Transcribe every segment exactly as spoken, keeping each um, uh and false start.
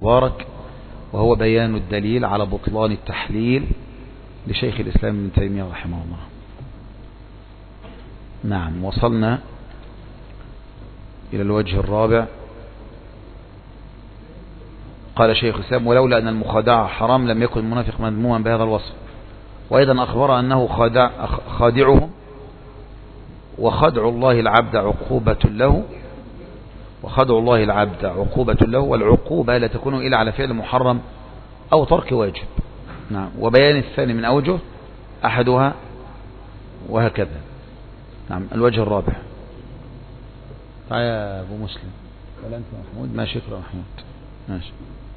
بارك، وهو بيان الدليل على بطلان التحليل لشيخ الإسلام ابن تيمية رحمه الله. نعم، وصلنا إلى الوجه الرابع. قال شيخ الإسلام: ولولا أن المخادعة حرام لم يكن المنافق مذموما بهذا الوصف. وأيضا أخبر أنه خادع خادعهم، وخدع الله العبد عقوبة له وخدع الله العبد عقوبة له والعقوبة لا تكون إلا على فعل محرم أو ترك واجب. نعم، وبيان الثاني من أوجه أحدها وهكذا. نعم، الوجه الرابع. تعال يا أبو مسلم، ولا أنت محمود؟ ماشي، اقرأ محمود. ماشي.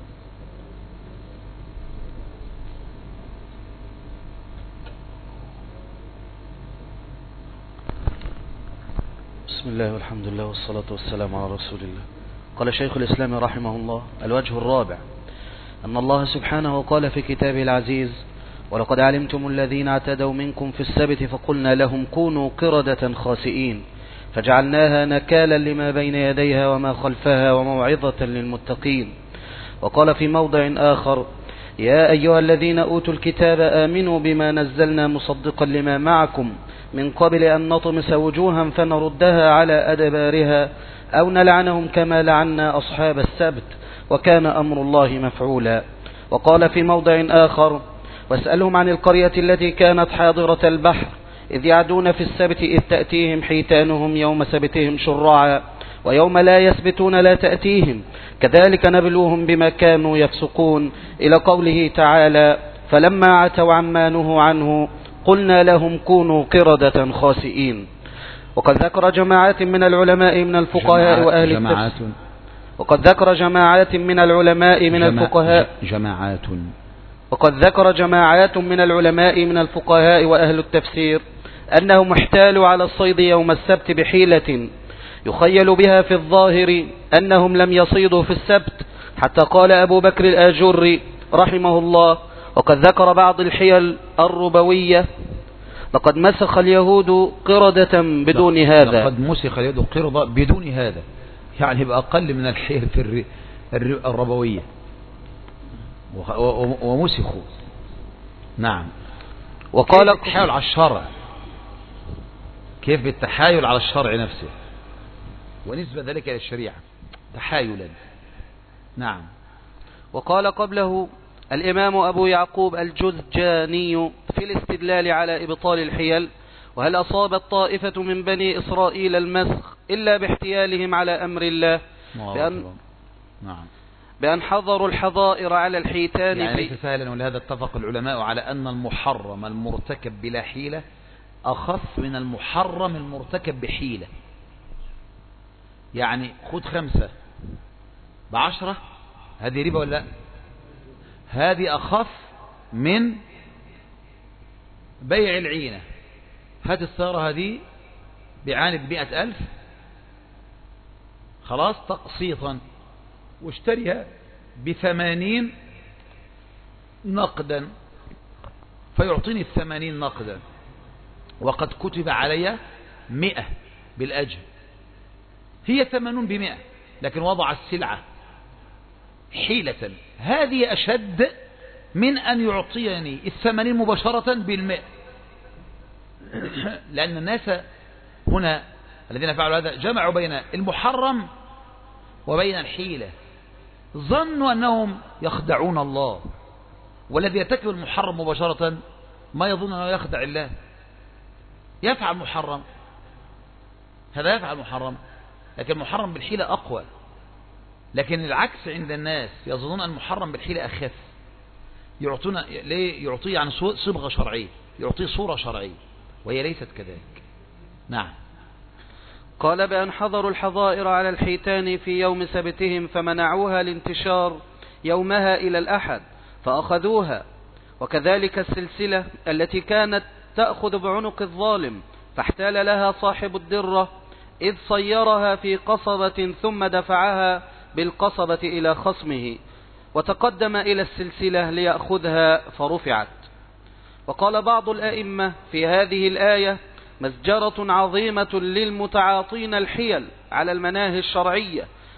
بسم الله والحمد لله والصلاة والسلام على رسول الله. قال شيخ الإسلام رحمه الله: الوجه الرابع أن الله سبحانه قال في كتابه العزيز: ولقد علمتم الذين اعتدوا منكم في السبت فقلنا لهم كونوا قردة خاسئين فجعلناها نكالا لما بين يديها وما خلفها وموعظة للمتقين. وقال في موضع آخر: يا أيها الذين أوتوا الكتاب آمنوا بما نزلنا مصدقا لما معكم من قبل أن نطمس وجوها فنردها على أدبارها أو نلعنهم كما لعنا أصحاب السبت وكان أمر الله مفعولا. وقال في موضع آخر: واسألهم عن القرية التي كانت حاضرة البحر إذ يعدون في السبت إذ تأتيهم حيتانهم يوم سبتهم شرعا ويوم لا يسبتون لا تأتيهم كذلك نبلوهم بما كانوا يفسقون، إلى قوله تعالى: فلما عتوا عما نهوا عنه قلنا لهم كونوا قردة خاسئين. وقد ذكر جماعات من العلماء من الفقهاء وأهل التفسير وقد ذكر جماعات من العلماء من الفقهاء جماعات وقد ذكر جماعات من العلماء من الفقهاء وأهل التفسير أنهم احتالوا على الصيد يوم السبت بحيلة يخيل بها في الظاهر أنهم لم يصيدوا في السبت، حتى قال أبو بكر الآجري رحمه الله: وقد ذكر بعض الحيل الربوية: لقد مسخ اليهود قردة بدون هذا. لقد مسخ اليهود قردة بدون هذا، يعني بأقل من الحيل في الربوية ومسخوا. نعم. وقال التحايل على الشرع، كيف بالتحايل على الشرع نفسه ونسبة ذلك إلى الشريعة تحايلا. نعم. وقال قبله الإمام أبو يعقوب الجزجاني في الاستدلال على إبطال الحيل: وهل أصابت طائفة من بني إسرائيل المسخ إلا باحتيالهم على أمر الله بأن, نعم. بأن حضروا الحظائر على الحيتان. يعني ليس سهلا، ولهذا اتفق العلماء على أن المحرم المرتكب بلا حيلة أخف من المحرم المرتكب بحيلة. يعني خد خمسة بعشرة، هذه ربا ولا لا؟ هذه أخف من بيع العينة. هات السيارة هذه بعاني بمئة ألف، خلاص تقسيطا، واشتريها بثمانين نقدا، فيعطيني الثمانين نقدا وقد كتب علي مئة بالأجل. هي ثمانون بمئة، لكن وضع السلعة حيلة. هذه أشد من أن يعطيني الثمانين مباشرة بالمئة، لأن الناس هنا الذين فعلوا هذا جمعوا بين المحرم وبين الحيلة، ظنوا أنهم يخدعون الله. والذي يرتكب المحرم مباشرة ما يظن أنه يخدع الله، يفعل محرم، هذا يفعل محرم، لكن المحرم بالحيلة أقوى. لكن العكس عند الناس، يظنون أن المحرم بالحيلة أخف، يعطون ليه؟ يعطيه عن صبغة شرعية، يعطيه صورة شرعية، وهي ليست كذلك. نعم. قال: بأن حضروا الحظائر على الحيتان في يوم سبتهم فمنعوها الانتشار يومها إلى الأحد فأخذوها، وكذلك السلسلة التي كانت تأخذ بعنق الظالم فاحتال لها صاحب الدرة إذ صيرها في قصبة ثم دفعها بالقصبة إلى خصمه وتقدم إلى السلسلة ليأخذها فرفعت. وقال بعض الأئمة في هذه الآية: مزجرة عظيمة للمتعاطين الحيل على المناهي الشرعية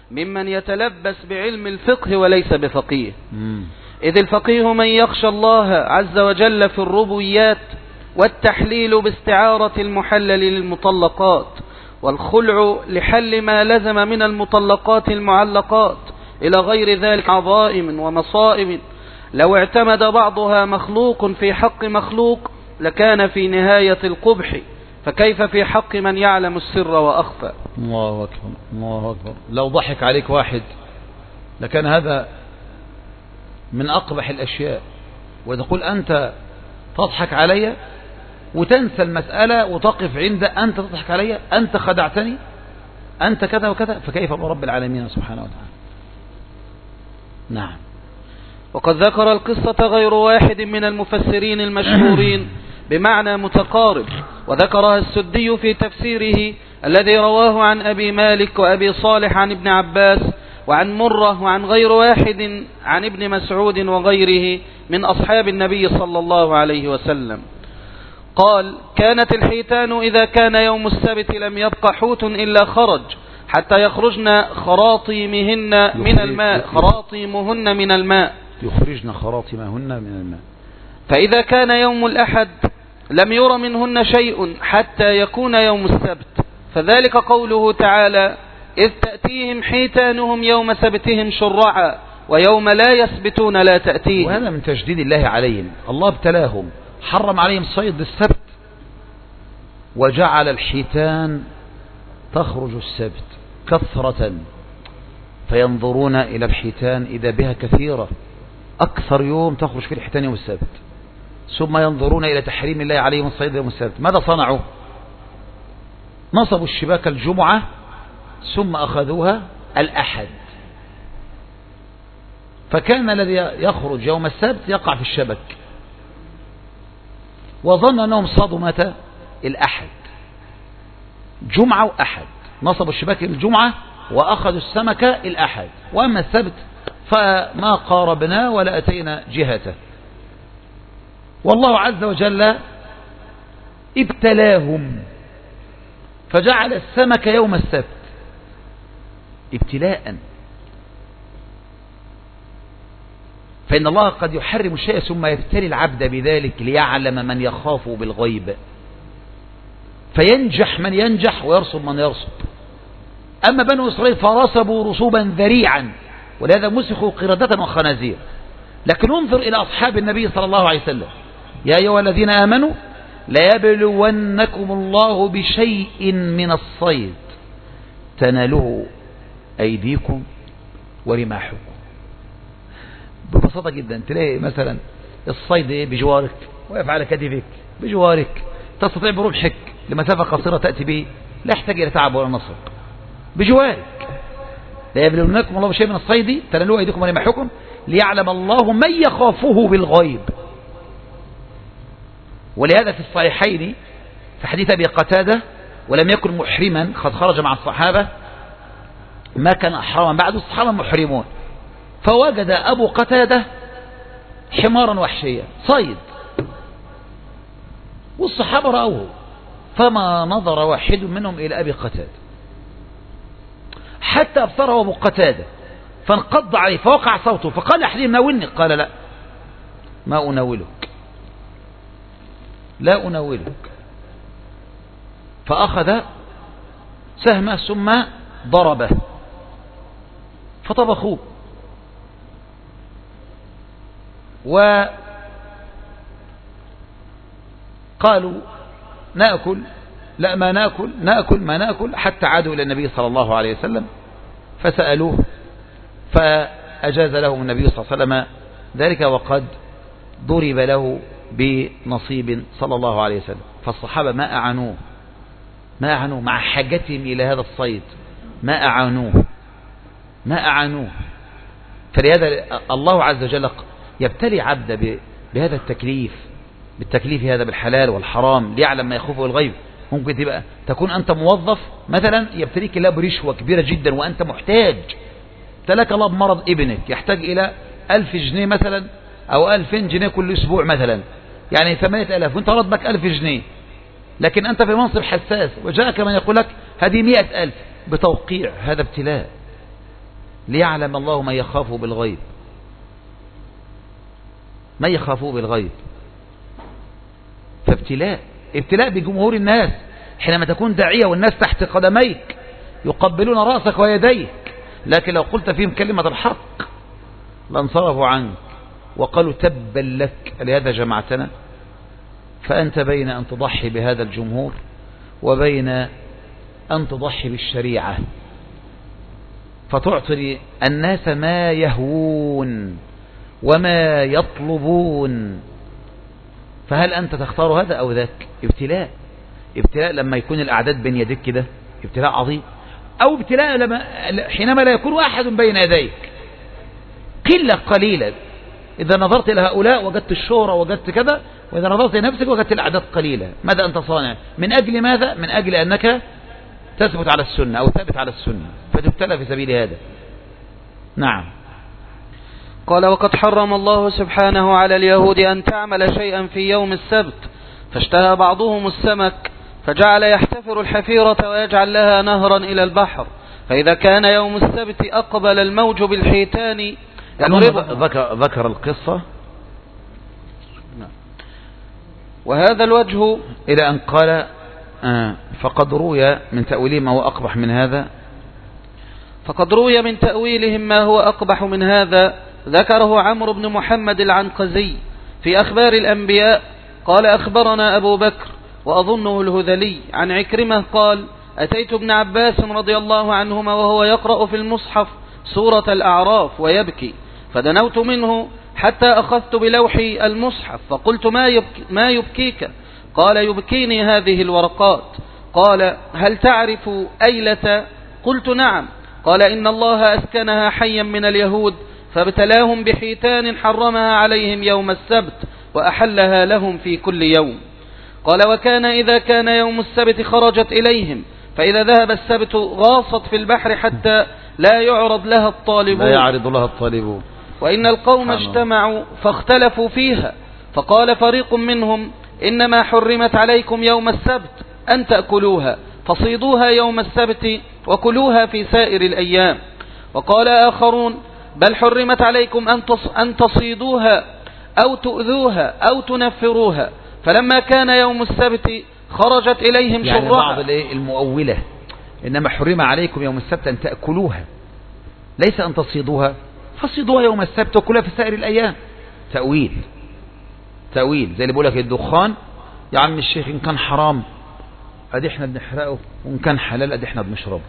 ممن يتلبس بعلم الفقه وليس بفقيه. مم. إذ الفقيه من يخشى الله عز وجل في الربويات والتحليل باستعارة المحلل للمطلقات، والخلع لحل ما لزم من المطلقات المعلقات إلى غير ذلك عظائم ومصائب لو اعتمد بعضها مخلوق في حق مخلوق لكان في نهاية القبح، فكيف في حق من يعلم السر وأخفى. الله أكبر الله أكبر. لو ضحك عليك واحد لكان هذا من أقبح الأشياء، وتقول أنت تضحك علي وتنسى المسألة وتقف عند أنت تضحك علي، أنت خدعتني، أنت كذا وكذا، فكيف برب العالمين سبحانه وتعالى. نعم. وقد ذكر القصة غير واحد من المفسرين المشهورين بمعنى متقارب، وذكرها السدي في تفسيره الذي رواه عن أبي مالك وأبي صالح عن ابن عباس وعن مرة وعن غير واحد عن ابن مسعود وغيره من أصحاب النبي صلى الله عليه وسلم. قال: كانت الحيتان إذا كان يوم السبت لم يبق حوت إلا خرج حتى يخرجن خراطيمهن من الماء خراطيمهن من الماء يخرجن خراطيمهن من الماء فإذا كان يوم الأحد لم ير منهن شيء حتى يكون يوم السبت، فذلك قوله تعالى: إذ تأتيهم حيتانهم يوم سبتهم شرعا ويوم لا يسبتون لا تأتيهم. وهذا من تجديد الله عليهم. الله ابتلاهم، حرم عليهم صيد السبت وجعل الحيتان تخرج السبت كثرة، فينظرون إلى الحيتان إذا بها كثيرة، أكثر يوم تخرج في الحيتان يوم السبت، ثم ينظرون إلى تحريم الله عليهم الصيد يوم السبت. ماذا صنعوا؟ نصبوا الشباك الجمعة ثم أخذوها الأحد، فكان الذي يخرج يوم السبت يقع في الشبك، وظن أنهم صادوا متى؟ الأحد، جمعة وأحد، نصبوا الشباك الجمعة وأخذوا السمكة الأحد، وأما السبت فما قاربنا ولا أتينا جهته. والله عز وجل ابتلاهم فجعل السمك يوم السبت ابتلاء، فإن الله قد يحرم الشيء ثم يبتلي العبد بذلك ليعلم من يخاف بالغيب، فينجح من ينجح ويرسب من يرسب. أما بنو إسرائيل فرسبوا رسوبا ذريعا، ولهذا مسخوا قردة وخنازير. لكن انظر إلى أصحاب النبي صلى الله عليه وسلم: يا أيها الذين آمنوا ليبلونكم الله بشيء من الصيد تناله أيديكم ورماحكم. ببساطة جدا تلاقي مثلا الصيد بجوارك، واقف على كتفك بجوارك، تستطيع برمحك لمسافة قصيرة تأتي به، لا يحتاج إلى تعب ولا نصب، بجوارك. لا يبلونكم الله بشيء من الصيد تنالوا أيديكم ورماحكم ليعلم الله من يخافه بالغيب. ولهذا في الصحيحين في حديث أبي قتادة: ولم يكن محرما، قد خرج مع الصحابة، ما كان أحراما بعد، الصحابة محرمون، فوجد أبو قتادة حمارا وحشيا صيد، والصحابة رأوه، فما نظر واحد منهم إلى أبي قتادة حتى أبصره أبو قتادة، فانقض عليه فوقع صوته، فقال أحدهم: ناولني. قال: لا، ما أناولك، لا أناولك. فأخذ سهمه ثم ضربه فطبخوه، وقالوا: نأكل، لا ما نأكل، نأكل ما نأكل، حتى عادوا إلى النبي صلى الله عليه وسلم فسألوه فأجاز لهم النبي صلى الله عليه وسلم ذلك، وقد ضرب له بنصيب صلى الله عليه وسلم. فالصحابة ما أعانوه، ما أعانوه مع حاجتهم إلى هذا الصيد، ما أعانوه ما أعانوه فلهذا الله عز وجل يبتلي عبد بهذا التكليف، بالتكليف هذا بالحلال والحرام ليعلم ما يخوفه الغيب. ممكن تبقى تكون أنت موظف مثلا يبتليك الله برشوة كبيرة جدا وأنت محتاج، ابتلاك الله بمرض ابنك يحتاج إلى ألف جنيه مثلا أو ألفين جنيه كل أسبوع مثلا، يعني ثمانية ألاف، وانت راتبك ألف جنيه، لكن أنت في منصب حساس وجاءك من يقول لك هذه مئة ألف بتوقيع، هذا ابتلاء. ليعلم الله من يخافه بالغيب، من يخافه بالغيب. فابتلاء، ابتلاء بجمهور الناس. حينما تكون داعية والناس تحت قدميك يقبلون رأسك ويديك، لكن لو قلت فيهم كلمة الحق لانصرفوا عنك وقالوا تبا لك لهذا جمعتنا. فأنت بين أن تضحي بهذا الجمهور وبين أن تضحي بالشريعة، فتعطي الناس ما يهوون وما يطلبون. فهل أنت تختار هذا أو ذاك؟ ابتلاء. ابتلاء لما يكون الأعداد بين يديك كده ابتلاء عظيم، أو ابتلاء لما حينما لا يكون أحد بين يديك، قلة قليلة. إذا نظرت إلى هؤلاء وجدت الشهرة وجدت كذا، وإذا نظرت إلى نفسك وجدت الأعداد قليلة. ماذا أنت صانع؟ من أجل ماذا؟ من أجل أنك تثبت على السنة أو ثابت على السنة، فتبتلى في سبيل هذا. نعم. قال: وقد حرم الله سبحانه على اليهود أن تعمل شيئا في يوم السبت، فاشتهى بعضهم السمك فجعل يحتفر الحفيرة ويجعل لها نهرا إلى البحر، فإذا كان يوم السبت أقبل الموج بالحيتان يضربها. ذكر, ذكر القصة. وهذا الوجه إلى أن قال آه فقد روي من تأويله ما هو أقبح من هذا. فقد روي من تأويلهم ما هو أقبح من هذا، ذكره عمرو بن محمد العنقزي في أخبار الأنبياء. قال: أخبرنا أبو بكر وأظنه الهذلي عن عكرمة قال: أتيت ابن عباس رضي الله عنهما وهو يقرأ في المصحف سورة الأعراف ويبكي، فدنوت منه حتى أخذت بلوحي المصحف فقلت: ما, يبكي ما يبكيك؟ قال: يبكيني هذه الورقات. قال: هل تعرف أيلة؟ قلت: نعم. قال: إن الله أسكنها حيا من اليهود فابتلاهم بحيتان حرمها عليهم يوم السبت وأحلها لهم في كل يوم. قال: وكان إذا كان يوم السبت خرجت إليهم، فإذا ذهب السبت غاصت في البحر حتى لا يعرض لها الطالبون لا يعرض لها الطالبون وإن القوم اجتمعوا فاختلفوا فيها، فقال فريق منهم: إنما حرمت عليكم يوم السبت أن تأكلوها، فصيدوها يوم السبت وكلوها في سائر الأيام. وقال آخرون: بل حرمت عليكم أن تصيدوها أو تؤذوها أو تنفروها، فلما كان يوم السبت خرجت إليهم يعني شرعا. بعض المؤولة: إنما حرم عليكم يوم السبت أن تأكلوها، ليس أن تصيدوها، فصيدوها يوم السبت وكلها في سائر الأيام. تأويل تأويل زي اللي بيقول لك الدخان يا عم الشيخ إن كان حرام أدي احنا بنحرقه، وإن كان حلال أدي احنا بنشربه.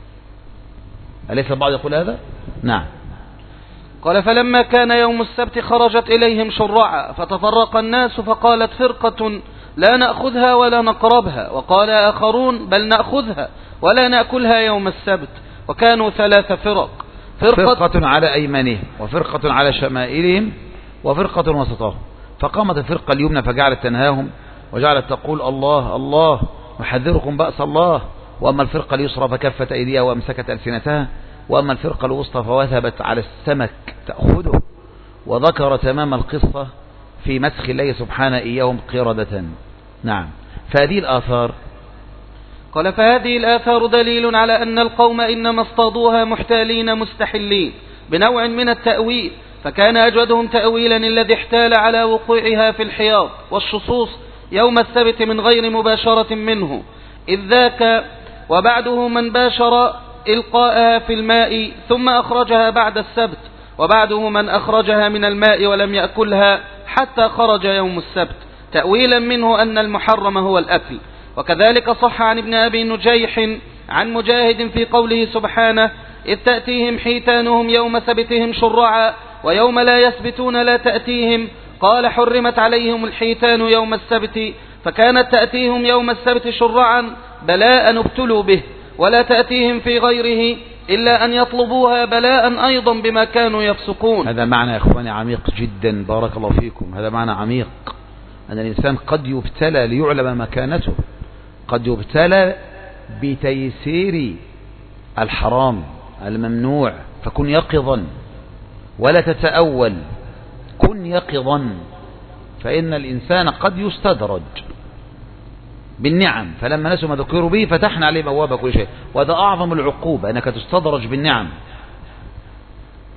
أليس البعض يقول هذا؟ نعم. قال: فلما كان يوم السبت خرجت إليهم شرعا، فتفرق الناس، فقالت فرقة: لا نأخذها ولا نقربها، وقال آخرون: بل نأخذها ولا نأكلها يوم السبت. وكانوا ثلاث فرق: فرقة, فرقة على أيمانهم، وفرقة على شمائلهم، وفرقة وسطهم. فقامت الفرقة اليمنى فجعلت تنهاهم وجعلت تقول: الله الله نحذركم بأس الله. وأما الفرقة اليسرى فكفت أيديها وأمسكت ألسنتها، وأما الفرقة الوسطى فوثبت على السمك تأخذه. وذكر تمام القصة في مسخ الله سبحانه إياهم قردة. نعم. فهذه الآثار. قال: فهذه الآثار دليل على أن القوم إنما اصطادوها محتالين مستحلين بنوع من التأويل، فكان أجودهم تأويلا الذي احتال على وقوعها في الحياض والشصوص يوم السبت من غير مباشرة منه، إذ ذاك وبعده من باشر إلقاءها في الماء ثم أخرجها بعد السبت، وبعده من أخرجها من الماء ولم يأكلها حتى خرج يوم السبت، تأويلا منه أن المحرم هو الأكل. وكذلك صح عن ابن أبي نجيح عن مجاهد في قوله سبحانه: إذ تأتيهم حيتانهم يوم سبتهم شرعا ويوم لا يسبتون لا تأتيهم، قال: حرمت عليهم الحيتان يوم السبت، فكانت تأتيهم يوم السبت شرعا بلاء ابتلوا به، ولا تأتيهم في غيره إلا أن يطلبوها بلاء أيضا بما كانوا يفسقون. هذا معنى يا إخواني عميق جدا، بارك الله فيكم. هذا معنى عميق، أن الإنسان قد يبتلى ليعلم مكانته، قد يبتلى بتيسير الحرام الممنوع، فكن يقظا ولا تتأول، كن يقظا، فإن الإنسان قد يستدرج بالنعم، فلما نسوا ما ذكروا به فتحنا عليه بوابة كل شيء. وهذا أعظم العقوبة، أنك تستدرج بالنعم.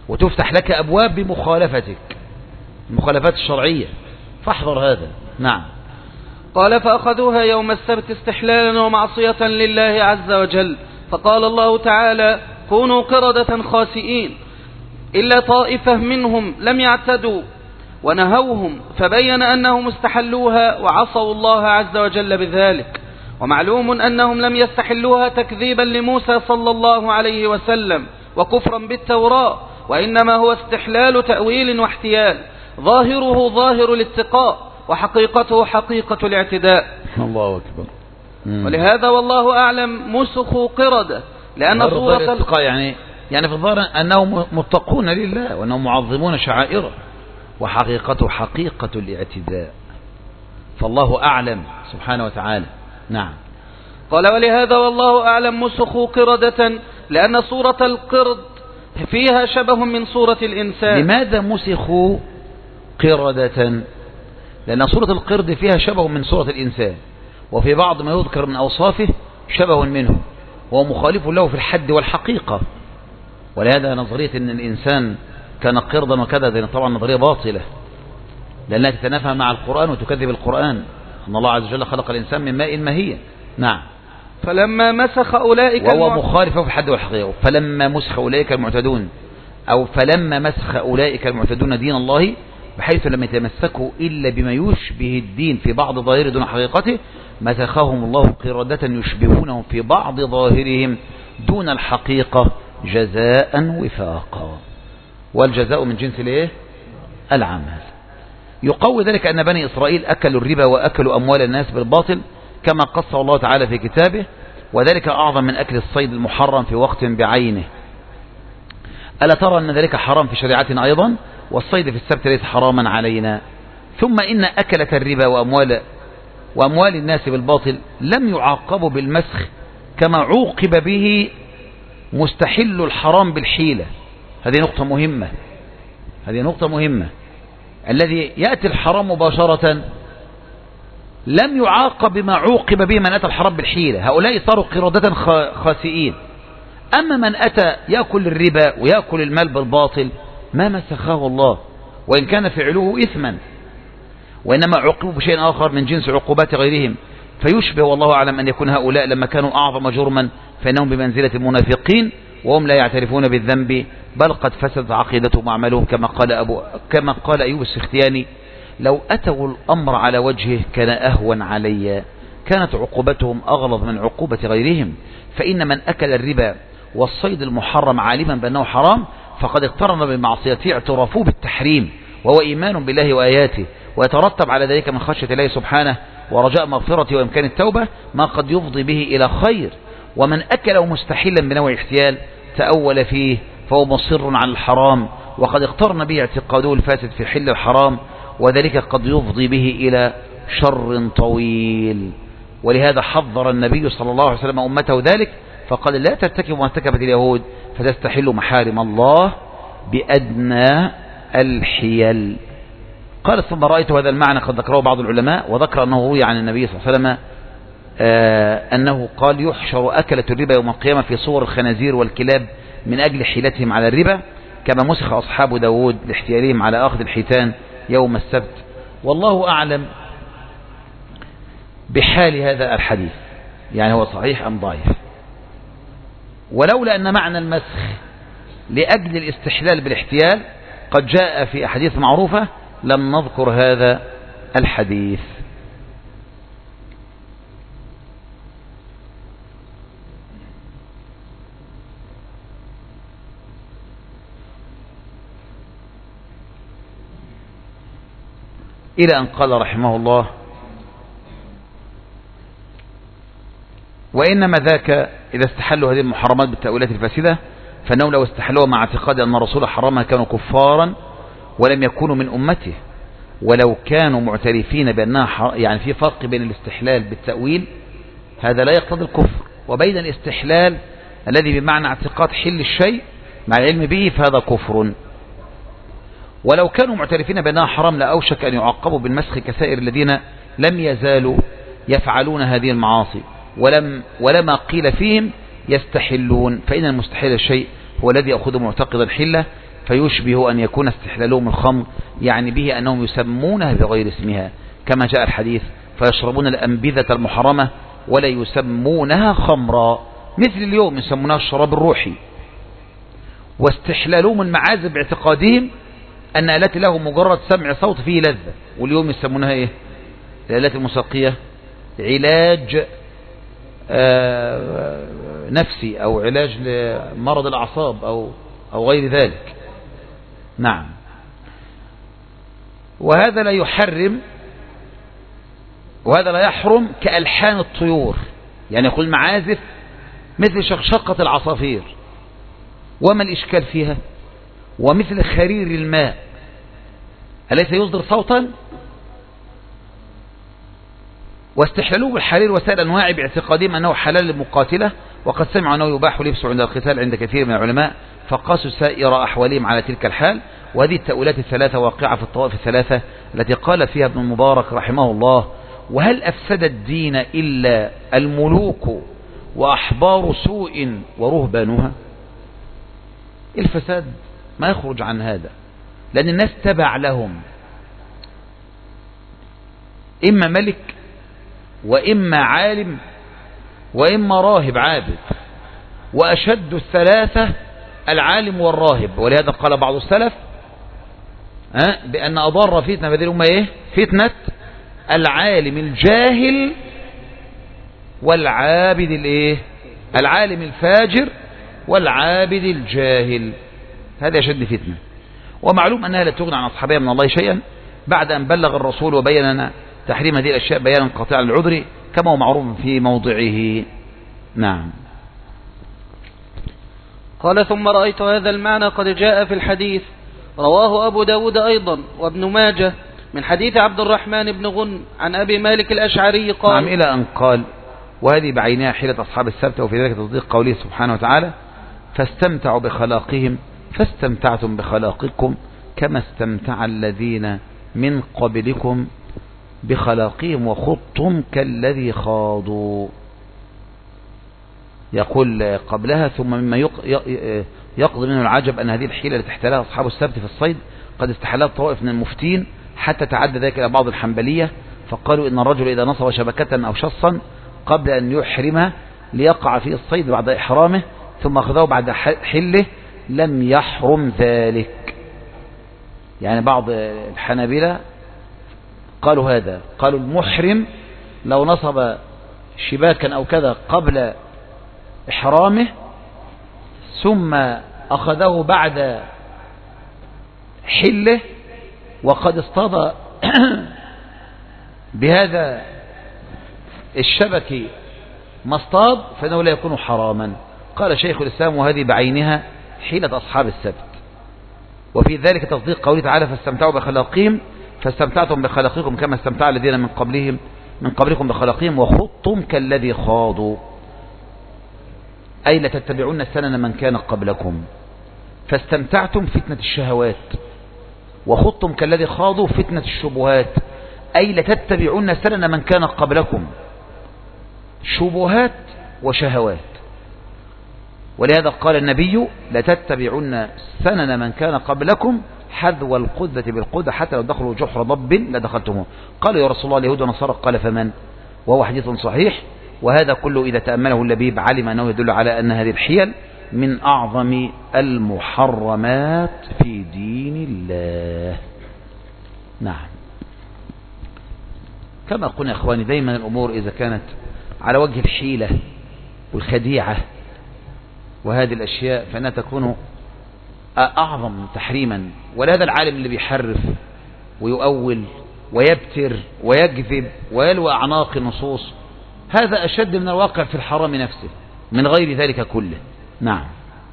وتفتح لك أبواب بمخالفتك، المخالفات الشرعية، فاحذر هذا. نعم. قال فأخذوها يوم السبت استحلالا ومعصية لله عز وجل، فقال الله تعالى كونوا قردة خاسئين، إلا طائفة منهم لم يعتدوا ونهوهم، فبين أنهم استحلوها وعصوا الله عز وجل بذلك. ومعلوم أنهم لم يستحلوها تكذيبا لموسى صلى الله عليه وسلم وكفرا بالتوراة، وإنما هو استحلال تأويل واحتيال، ظاهره ظاهر الاتقاء وحقيقته حقيقة الاعتداء. الله أكبر. ولهذا والله أعلم مسخوا قردة، لأن صورة الاتقاء يعني يعني في الظاهر أنهم متقون لله وأنهم معظمون شعائره، وحقيقته حقيقة الاعتداء، فالله أعلم سبحانه وتعالى. نعم. قال ولهذا والله أعلم مسخوا قردة، لأن صورة القرد فيها شبه من صورة الإنسان. لماذا مسخوا قردة؟ لأن صورة القرد فيها شبه من صورة الإنسان، وفي بعض ما يذكر من أوصافه شبه منه، وهو مخالف له في الحد والحقيقة. ولهذا نظرية أن الإنسان كان قردا وكذا طبعا نظرية باطلة، لأنها تتنافى مع القرآن وتكذب القرآن، أن الله عز وجل خلق الإنسان من ماء مهين. نعم. فلما مسخ أولئك وهو مخالف في الحد والحقيقة. فلما مسخ أولئك المعتدون، أو فلما مسخ أولئك المعتدون دين الله، بحيث لم يتمسكوا إلا بما يشبه الدين في بعض ظاهره دون حقيقته، مسخهم الله قردة يشبهونهم في بعض ظاهرهم دون الحقيقة جزاء وفاقا. والجزاء من جنس الايه؟ العمل. يقوي ذلك أن بني إسرائيل أكلوا الربا وأكلوا أموال الناس بالباطل كما قصه الله تعالى في كتابه، وذلك أعظم من أكل الصيد المحرم في وقت بعينه. ألا ترى أن ذلك حرام في شريعتنا أيضا، والصيد في السبت ليس حراما علينا. ثم إن أكلة الربا وأموال, وأموال الناس بالباطل لم يعاقبوا بالمسخ كما عوقب به مستحل الحرام بالحيلة. هذه نقطة مهمة، هذه نقطة مهمة. الذي يأتي الحرام مباشرة لم يعاقب بما عوقب به من أتى الحرام بالحيلة، هؤلاء صاروا قردة خاسئين. أما من أتى يأكل الربا ويأكل المال بالباطل ما مسخه الله، وإن كان فعله إثما، وإنما عوقبوا بشيء آخر من جنس عقوبات غيرهم، فيشبه والله أعلم أن يكون هؤلاء لما كانوا أعظم جرما فإنهم بمنزلة المنافقين وهم لا يعترفون بالذنب، بل قد فسدت عقيدتهم وأعمالهم، كما قال أبو كما قال أيوب السختياني: لو أتوا الأمر على وجهه كان أهون علي، كانت عقوبتهم أغلظ من عقوبة غيرهم. فإن من أكل الربا والصيد المحرم عالما بأنه حرام فقد اقترن بالمعصية اعترافه بالتحريم، وهو إيمان بالله وآياته، ويترتب على ذلك من خشية الله سبحانه ورجاء مغفرته وإمكان التوبة ما قد يفضي به إلى خير. ومن أكله مستحلا بنوع احتيال تأول فيه فهو مصر على الحرام، وقد اقترن به اعتقاده الفاسد في حل الحرام، وذلك قد يفضي به إلى شر طويل. ولهذا حذر النبي صلى الله عليه وسلم أمته ذلك، فقال: لا ترتكبوا ما ارتكبت اليهود فتستحلوا محارم الله بأدنى الحيل. قال: ثم رأيت هذا المعنى قد ذكره بعض العلماء، وذكر أنه روي عن النبي صلى الله عليه وسلم آه أنه قال: يحشر أكلة الربا يوم القيامة في صور الخنازير والكلاب من أجل حيلتهم على الربا، كما مسخ أصحاب داود لاحتيالهم على أخذ الحيتان يوم السبت. والله أعلم بحال هذا الحديث، يعني هو صحيح أم ضعيف. ولولا أن معنى المسخ لأجل الاستحلال بالاحتيال قد جاء في أحاديث معروفة لم نذكر هذا الحديث. إلى أن قال رحمه الله: وإنما ذاك إذا استحلوا هذه المحرمات بالتأويلات الفاسدة، فإنهم لو استحلوها مع اعتقاد أن الرسول حرمها كانوا كفارا ولم يكونوا من أمته، ولو كانوا معترفين بأنها حر... يعني في فرق بين الاستحلال بالتأويل، هذا لا يقتضي الكفر، وبين الاستحلال الذي بمعنى اعتقاد حل الشيء مع العلم به، فهذا كفر. ولو كانوا معترفين بأنها حرام لأوشك أن يعاقبوا بالمسخ كسائر الذين لم يزالوا يفعلون هذه المعاصي، ولم ولما قيل فيهم يستحلون، فإن المستحيل الشيء هو الذي يأخذ معتقدا حلة، فيشبه أن يكون استحلالهم الخمر يعني به أنهم يسمونها بغير اسمها، كما جاء الحديث فيشربون الأنبذة المحرمة ولا يسمونها خمرا، مثل اليوم يسمونها الشراب الروحي. واستحلالهم المعازف باعتقادهم أن التي له مجرد سمع صوت فيه لذة، واليوم يسمونها إيه؟ الآلات الموسيقية علاج آه نفسي أو علاج لمرض الأعصاب أو أو غير ذلك. نعم. وهذا لا يحرم وهذا لا يحرم كألحان الطيور، يعني يقول معازف مثل شقشقة العصافير، وما الإشكال فيها؟ ومثل خرير الماء أليس يصدر صوتا؟ واستحللوه بالحرير وسائر أنواع باعتقادهم أنه حلال للمقاتلة، وقد سمعوا أنه يباح لبسه عند القتال عند كثير من العلماء، فقاسوا سائر أحوالهم على تلك الحال. وهذه التأويلات الثلاثة واقعة في الطوائف الثلاثة التي قال فيها ابن المبارك رحمه الله: وهل أفسد الدين إلا الملوك وأحبار سوء ورهبانها؟ الفساد ما يخرج عن هذا، لأن الناس تبع لهم، إما ملك وإما عالم وإما راهب عابد، وأشد الثلاثة العالم والراهب. ولهذا قال بعض السلف بأن أضر فتنة في هذه الأمة إيه؟ فتنة العالم الجاهل والعابد الإيه؟ العالم الفاجر والعابد الجاهل، هذا أشد فتنة. ومعلوم أنها لا تغني عن أصحابها من الله شيئا بعد أن بلغ الرسول وبين لنا تحريم هذه الأشياء بيانا قاطعا للعذر كما هو معروف في موضعه. نعم. قال: ثم رأيت هذا المعنى قد جاء في الحديث، رواه أبو داود أيضا وابن ماجه من حديث عبد الرحمن بن غن عن أبي مالك الأشعري قال: نعم، إلى أن قال: وهذه بعينها حيلة أصحاب السبت، وفي ذلك تصديق قوله سبحانه وتعالى: فاستمتعوا بخلاقهم فاستمتعتم بخلاقكم كما استمتع الذين من قبلكم بخلاقهم وخضتم كالذي خاضوا. يقول قبلها: ثم مما يقضي منه العجب أن هذه الحيلة التي احتلها أصحاب السبت في الصيد قد استحلها طوائف من المفتين، حتى تعدى ذلك إلى بعض الحنبلية، فقالوا إن الرجل إذا نصب شبكة أو شصا قبل أن يحرمه ليقع فيه الصيد بعد إحرامه ثم أخذه بعد حله لم يحرم ذلك. يعني بعض الحنابلة قالوا هذا، قالوا المحرم لو نصب شباكا أو كذا قبل إحرامه ثم أخذه بعد حله وقد اصطاد بهذا الشبك ما اصطاد فإنه لا يكون حراما. قال شيخ الإسلام: وهذه بعينها حيلة أصحاب السبت. وفي ذلك تصديق قوله تعالى: فاستمتعوا بخلاقهم فاستمتعتم بخلاقكم كما استمتع الذين من قبلهم من قبلكم بخلاقهم وخضتم كالذي خاضوا، أي لتتبعون سنن من كان قبلكم. فاستمتعتم فتنة الشهوات، وخضتم كالذي خاضوا فتنة الشبهات، أي لتتبعون سنن من كان قبلكم، شبهات وشهوات. ولهذا قال النبي: لتتبعون سنن من كان قبلكم حذو القذة بالقذة حتى لو دخلوا جحر ضب لدخلتموه. قالوا: يا رسول الله اليهود والنصارى. قال: فمن؟ وهو حديث صحيح. وهذا كله إذا تأمله اللبيب علم أنه يدل على أن هذه الحيل من أعظم المحرمات في دين الله. نعم. كما قلنا يا إخواني، دايما الأمور إذا كانت على وجه الحيلة والخديعة وهذه الأشياء فإنها تكون أعظم تحريما. ولهذا العالم اللي بيحرف ويؤول ويبتر ويكذب ويلوى أعناق النصوص هذا أشد من الواقع في الحرام نفسه من غير ذلك كله. نعم.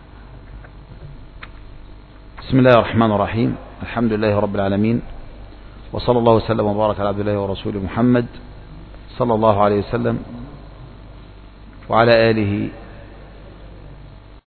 بسم الله الرحمن الرحيم. الحمد لله رب العالمين، وصلى الله وسلم وبارك على عبد الله ورسوله محمد صلى الله عليه وسلم وعلى آله